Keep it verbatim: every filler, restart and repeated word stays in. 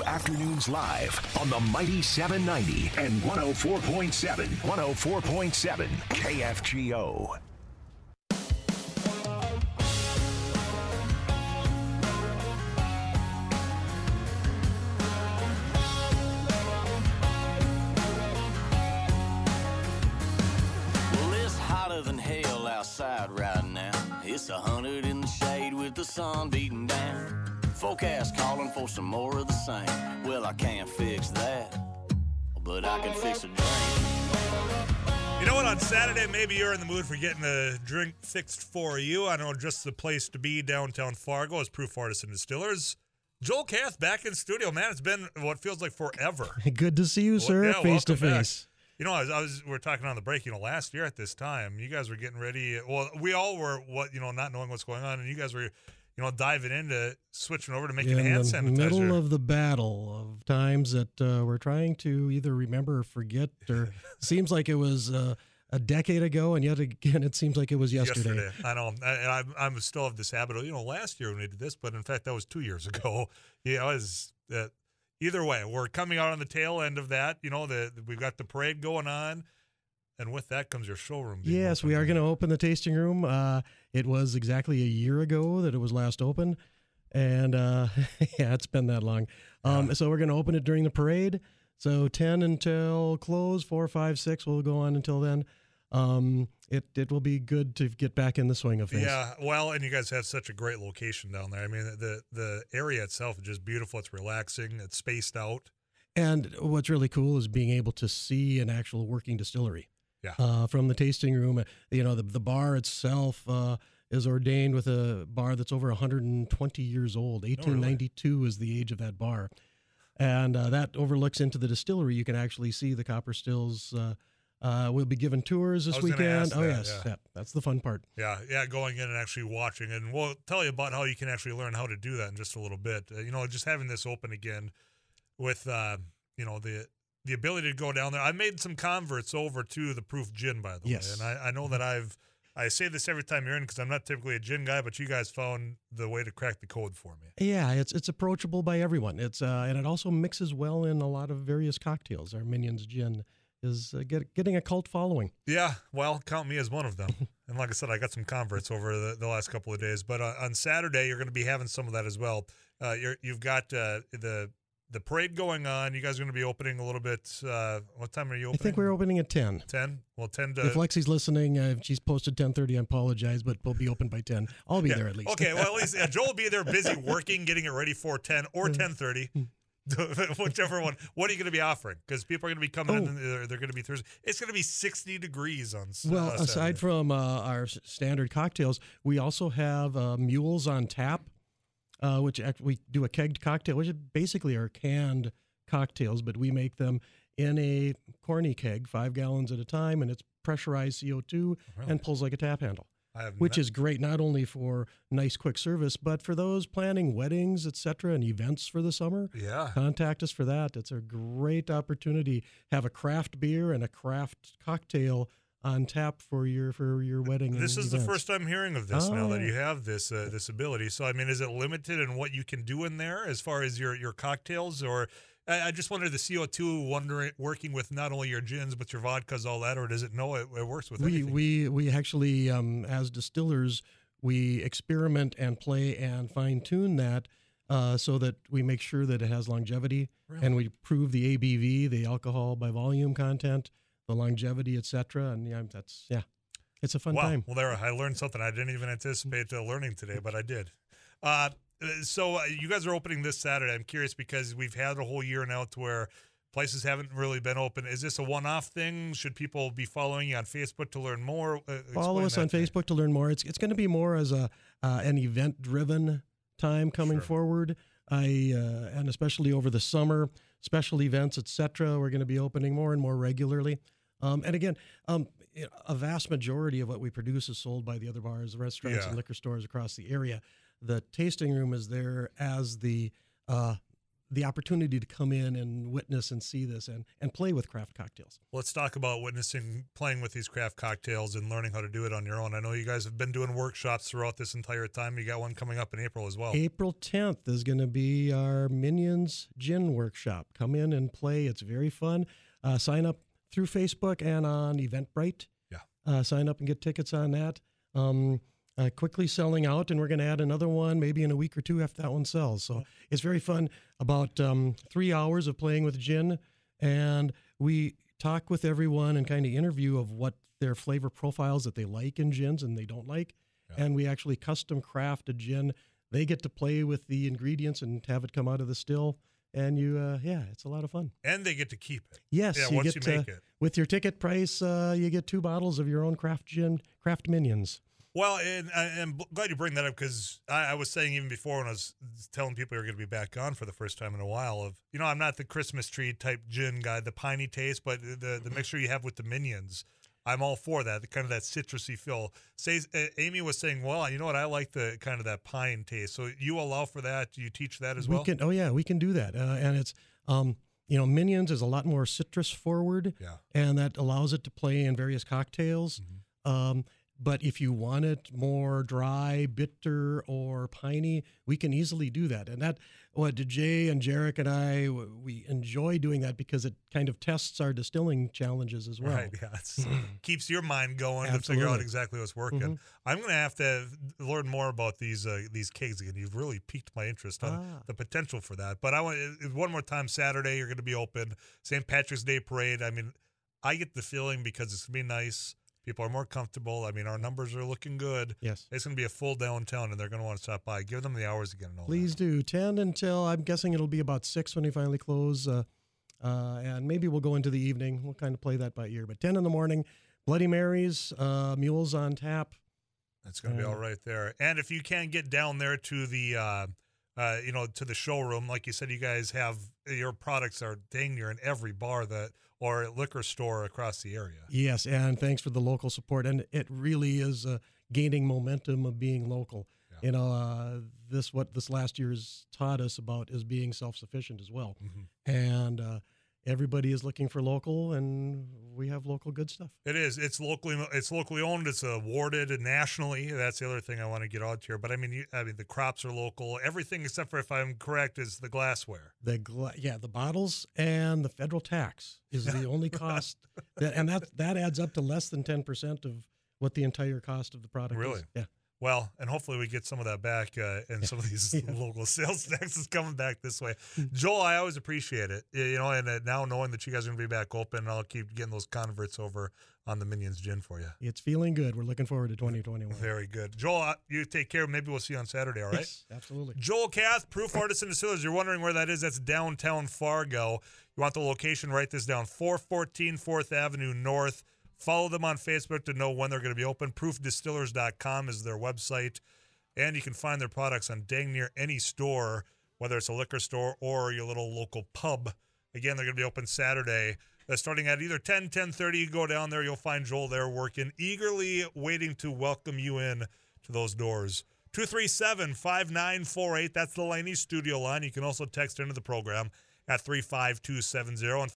Afternoons Live on the Mighty seven ninety and one oh four point seven. one oh four point seven K F G O. Well, it's hotter than hell outside right now. It's a hundred in the shade with the sun beating down. Forecast calling for some more of the same. Well, I can't fix that, but I can fix a drink. You know what? On Saturday, maybe you're in the mood for getting a drink fixed for you. I know just the place to be downtown Fargo is Proof Artisan Distillers. Joel Kath back in studio, man. It's been what feels like forever. Good to see you, sir. Well, yeah, face to welcome face. Back. You know, I was, I was we were talking on the break. You know, last year at this time, you guys were getting ready. Well, we all were what you know, not knowing what's going on, and you guys were. You know, diving into switching over to making in hand the sanitizer. Middle of the battle of times that uh, we're trying to either remember or forget, or seems like it was uh, a decade ago, and yet again, it seems like it was yesterday. Yesterday, I know. I, I, I'm still of this habit of, you know, last year when we did this, but in fact, that was two years ago. Yeah, it was. Uh, either way, we're coming out on the tail end of that. You know, the, the we've got the parade going on. And with that comes your showroom. Yes, open. we are going to open the tasting room. Uh, it was exactly a year ago that it was last open. And, uh, yeah, it's been that long. Um, yeah. So we're going to open it during the parade. So ten until close, four, five, six will go on until then. Um, it, it will be good to get back in the swing of things. Yeah, well, and you guys have such a great location down there. I mean, the, the area itself is just beautiful. It's relaxing. It's spaced out. And what's really cool is being able to see an actual working distillery. Yeah. Uh, from the tasting room, you know, the the bar itself uh, is ordained with a bar that's over one hundred twenty years old. eighteen ninety-two oh, really? Is the age of that bar. And uh, that overlooks into the distillery. You can actually see the copper stills. Uh, uh, we'll be giving tours this weekend. Oh, that, yes. Yeah. Yeah, that's the fun part. Yeah, yeah, going in and actually watching. And we'll tell you about how you can actually learn how to do that in just a little bit. Uh, you know, just having this open again with, uh, you know, the the ability to go down there. I made some converts over to the Proof Gin, by the yes. way. And I, I know that I've, I say this every time you're in because I'm not typically a gin guy, but you guys found the way to crack the code for me. Yeah, it's it's approachable by everyone. It's uh, and it also mixes well in a lot of various cocktails. Our Minions Gin is uh, get, getting a cult following. Yeah, well, count me as one of them. And like I said, I got some converts over the, the last couple of days. But uh, on Saturday, you're going to be having some of that as well. Uh, you're, you've got uh, the the parade going on. You guys are going to be opening a little bit. Uh, what time are you opening? I think we're opening at ten. ten? Well, ten to... If Lexi's listening, uh, if she's posted ten thirty, I apologize, but we'll be open by ten. I'll be yeah. there at least. Okay, well, at least yeah, Joel will be there busy working, getting it ready for ten or ten thirty. Whichever one. What are you going to be offering? Because people are going to be coming oh. in. They're, they're going to be Thursday. It's going to be sixty degrees on Well, uh, aside Saturday. from uh, our standard cocktails, we also have uh, mules on tap, uh, which act- we do a kegged cocktail, which is basically our canned cocktails, but we make them in a corny keg, five gallons at a time, and it's pressurized C O two really? and pulls like a tap handle. Which not. is great not only for nice quick service, but for those planning weddings, et cetera, and events for the summer. Yeah. Contact us for that. It's a great opportunity. Have a craft beer and a craft cocktail on tap for your for your wedding. This is events. the first I'm hearing of this oh. now that you have this uh, this ability. So, I mean, is it limited in what you can do in there as far as your, your cocktails? Or I, I just wonder the C O two wondering, working with not only your gins, but your vodkas, all that, or does it know it, it works with we, anything? We, we actually, um, as distillers, we experiment and play and fine-tune that uh, so that we make sure that it has longevity. Really? And we prove the A B V, the alcohol by volume content, the longevity, et cetera. And yeah, that's, yeah, it's a fun wow. time. Well, there, I learned something I didn't even anticipate uh, learning today, but I did. Uh, so uh, you guys are opening this Saturday. I'm curious because we've had a whole year now to where places haven't really been open. Is this a one-off thing? Should people be following you on Facebook to learn more? Uh, Follow us on thing. Facebook to learn more. It's it's going to be more as a uh, an event-driven time coming sure. forward. I uh, and especially over the summer, special events, et cetera. We're going to be opening more and more regularly. Um, and again, um, a vast majority of what we produce is sold by the other bars, restaurants, yeah. and liquor stores across the area. The tasting room is there as the uh, the opportunity to come in and witness and see this and, and play with craft cocktails. Let's talk about witnessing, playing with these craft cocktails and learning how to do it on your own. I know you guys have been doing workshops throughout this entire time. You got one coming up in April as well. April tenth is going to be our Minions Gin Workshop. Come in and play. It's very fun. Uh, sign up through Facebook and on Eventbrite. Yeah. Uh, sign up and get tickets on that. Um, Uh, quickly selling out, and we're going to add another one maybe in a week or two after that one sells. So it's very fun. About um, three hours of playing with gin, and we talk with everyone and kind of interview of what their flavor profiles that they like in gins and they don't like. Yeah. And we actually custom craft a gin. They get to play with the ingredients and have it come out of the still. And you, uh, yeah, it's a lot of fun. And they get to keep it. Yes, yeah, you once get you make uh, it. With your ticket price, uh, you get two bottles of your own craft gin, craft Minions. Well, and I'm glad you bring that up because I, I was saying even before when I was telling people you're going to be back on for the first time in a while of, you know, I'm not the Christmas tree type gin guy, the piney taste, but the the mixture you have with the Minions, I'm all for that, the kind of that citrusy feel. Say, uh, Amy was saying, well, you know what, I like the kind of that pine taste. So you allow for that? Do you teach that as we well? Can, oh, yeah, we can do that. Uh, and it's, um, you know, Minions is a lot more citrus forward, yeah. and that allows it to play in various cocktails. Mm-hmm. Um But if you want it more dry, bitter, or piney, we can easily do that. And that, what Jay and Jarek and I, we enjoy doing that because it kind of tests our distilling challenges as well. Right, yeah. It keeps your mind going Absolutely. to figure out exactly what's working. Mm-hmm. I'm going to have to learn more about these uh, these kegs again. You've really piqued my interest on Ah. the potential for that. But I want one more time, Saturday, you're going to be open. Saint Patrick's Day Parade. I mean, I get the feeling because it's going to be nice. People are more comfortable. I mean, our numbers are looking good. Yes. It's going to be a full downtown, and they're going to want to stop by. Give them the hours again. And all Please that. do. ten until, I'm guessing it'll be about six when we finally close. Uh, uh, and maybe we'll go into the evening. We'll kind of play that by ear. But ten in the morning, Bloody Marys, uh, Mules on tap. That's going to be all right there. And if you can get down there to the, uh, uh, you know, to the showroom, like you said, you guys have your products are dang near in every bar that or liquor store across the area. Yes, and thanks for the local support. And it really is uh, gaining momentum of being local. Yeah. You know, uh, this what this last year's taught us about is being self-sufficient as well. Mm-hmm. And uh, everybody is looking for local, and we have local good stuff. It is. It's locally. It's locally owned. It's awarded nationally. That's the other thing I want to get out here. But I mean, you, I mean, the crops are local. Everything except for, if I'm correct, is the glassware. The gla- yeah, the bottles and the federal tax is the only cost, that, and that that adds up to less than ten percent of what the entire cost of the product really? is. Yeah. Well, and hopefully we get some of that back, uh, and some of these yeah. local sales tax is coming back this way. Joel, I always appreciate it, you know, and uh, now knowing that you guys are going to be back open, I'll keep getting those converts over on the Minions Gin for you. It's feeling good. We're looking forward to twenty twenty-one. Very good. Joel, you take care. Maybe we'll see you on Saturday, all right? Yes, absolutely. Joel Kath, Proof Artisan Distillers. You're wondering where that is. That's downtown Fargo. You want the location, write this down, four fourteen fourth Avenue North. Follow them on Facebook to know when they're going to be open. proof distillers dot com is their website. And you can find their products on dang near any store, whether it's a liquor store or your little local pub. Again, they're going to be open Saturday. They're starting at either ten, ten thirty. You go down there, you'll find Joel there working, eagerly waiting to welcome you in to those doors. two three seven, five nine four eight. That's the Laney studio line. You can also text into the program at three five two seven zero. And